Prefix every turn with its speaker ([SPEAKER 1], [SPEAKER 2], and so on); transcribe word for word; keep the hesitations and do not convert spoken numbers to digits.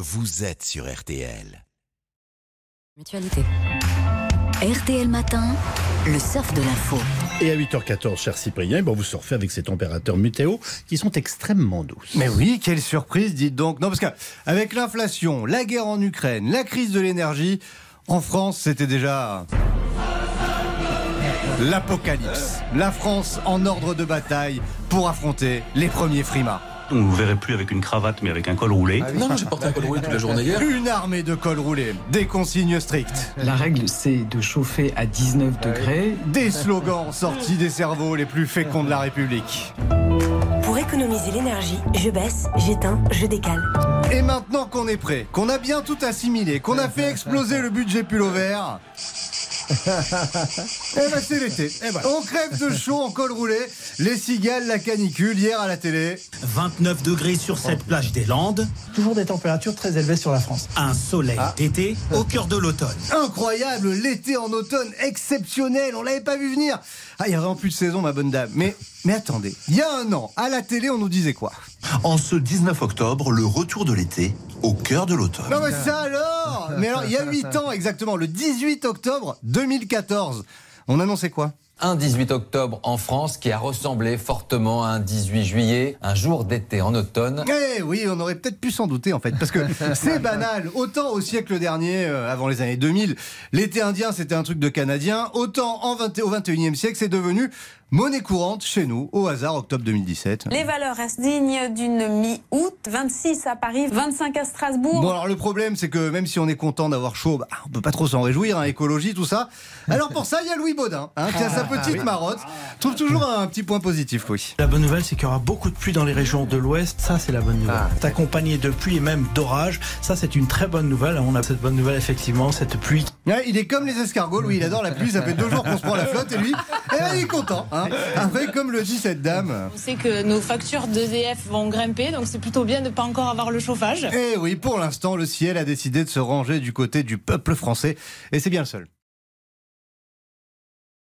[SPEAKER 1] vous êtes sur R T L.
[SPEAKER 2] Mutualité. R T L Matin, le surf de l'info.
[SPEAKER 3] Et à huit heures quatorze, cher Cyprien, bon, vous surfez avec ces températures météo qui sont extrêmement douces.
[SPEAKER 4] Mais oui, quelle surprise, dites donc. Non, parce qu'avec l'inflation, la guerre en Ukraine, la crise de l'énergie, en France, c'était déjà l'apocalypse. La France en ordre de bataille pour affronter les premiers frimas.
[SPEAKER 5] On ne vous verrait plus avec une cravate, mais avec un col roulé.
[SPEAKER 6] Ah oui. Non, non, j'ai porté un col roulé toute la journée hier.
[SPEAKER 4] Une armée de cols roulés, des consignes strictes.
[SPEAKER 7] La règle, c'est de chauffer à dix-neuf degrés.
[SPEAKER 4] Des slogans sortis des cerveaux les plus féconds de la République.
[SPEAKER 8] Pour économiser l'énergie, je baisse, j'éteins, je décale.
[SPEAKER 4] Et maintenant qu'on est prêt, qu'on a bien tout assimilé, qu'on a fait exploser le budget pull vert... Eh ben c'est l'été. Eh ben. On crève de chaud en col roulé. Les cigales, la canicule, hier à la télé.
[SPEAKER 9] vingt-neuf degrés sur cette plage des Landes.
[SPEAKER 10] Toujours des températures très élevées sur la France.
[SPEAKER 9] Un soleil ah. d'été au cœur de l'automne.
[SPEAKER 4] Incroyable, l'été en automne, exceptionnel. On l'avait pas vu venir. Ah, il y a vraiment plus de saison, ma bonne dame. Mais, mais attendez, il y a un an, à la télé, on nous disait quoi?
[SPEAKER 11] En ce dix-neuf octobre, le retour de l'été au cœur de l'automne.
[SPEAKER 4] Non mais ça alors. Mais alors, il y a huit ans exactement, le dix-huit octobre deux mille quatorze, on annonçait quoi?
[SPEAKER 12] Un dix-huit octobre en France qui a ressemblé fortement à un dix-huit juillet, un jour d'été en automne.
[SPEAKER 4] Eh oui, on aurait peut-être pu s'en douter en fait, parce que c'est banal. Autant au siècle dernier, euh, avant les années deux mille, l'été indien c'était un truc de Canadiens, autant en vingt, au vingt et unième siècle c'est devenu monnaie courante chez nous, au hasard, octobre deux mille dix-sept.
[SPEAKER 13] Les valeurs restent dignes d'une mi-août, vingt-six à Paris, vingt-cinq à Strasbourg.
[SPEAKER 4] Bon alors le problème c'est que même si on est content d'avoir chaud, bah, on peut pas trop s'en réjouir, hein, écologie, tout ça. Alors pour ça, il y a Louis Baudin, hein, qui a sa petite marotte, trouve toujours un petit point positif, oui.
[SPEAKER 10] La bonne nouvelle, c'est qu'il y aura beaucoup de pluie dans les régions de l'Ouest, ça c'est la bonne nouvelle. Ah. C'est accompagné de pluie et même d'orage, ça c'est une très bonne nouvelle. On a cette bonne nouvelle effectivement, cette pluie.
[SPEAKER 4] Ouais, il est comme les escargots, lui, il adore la pluie, ça fait deux jours qu'on se prend la flotte et lui, eh ben, il est content. Hein. Après, comme le dit cette dame...
[SPEAKER 13] On sait que nos factures d'E D F vont grimper, donc c'est plutôt bien de ne pas encore avoir le chauffage.
[SPEAKER 4] Eh oui, pour l'instant, le ciel a décidé de se ranger du côté du peuple français, et c'est bien le seul.